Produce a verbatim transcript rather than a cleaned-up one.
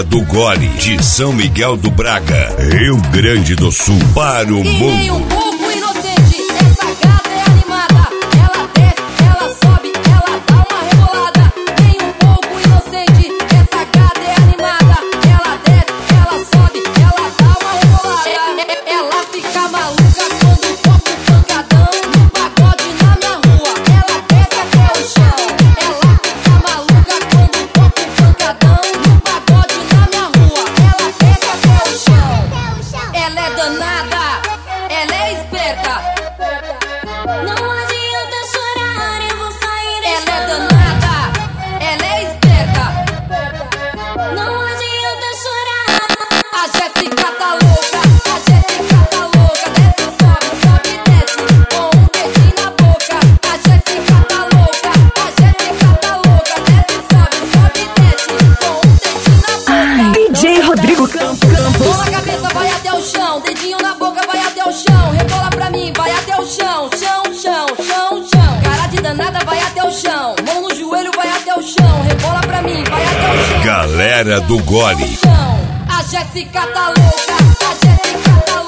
Galera do Gole, de São Miguel do Braga, Rio Grande do Sul, para o e mundo. Nem um pouco inocente, essa gata é animada. Ela desce, ela sobe, ela dá uma rebolada. Nem um pouco inocente, essa gata é animada. Ela desce, ela sobe, ela dá uma rebolada. É, é, ela fica maluca quando toca o pancadão no pagode na minha rua. Ela desce até o chão. Ela fica maluca quando toca o pancadão no pagode na minha rua. Ela desce até o chão. Ela é danada, ela é esperta. Não adianta chorar, eu vou sair da Ela é danada, ela é esperta. Não adianta chorar. A Jéssica tá louca, a Jéssica tá louca. Desce, sobe, sobe, desce, com um dedinho na boca. A Jéssica tá louca, a Jéssica tá louca. Desce, sobe, sobe, desce, com um dedinho na boca. D J Rodrigo Campos. Bola a cabeça, vai até o chão. Dedinho na boca, vai até o chão. Rebola pra mim, vai até o chão. Chão, chão, chão, chão. Cara de danada, vai até o chão. Mão no joelho, vai até o chão. Rebola pra mim, vai até o chão. Galera do Gole. A Jéssica tá louca, a Jéssica tá louca.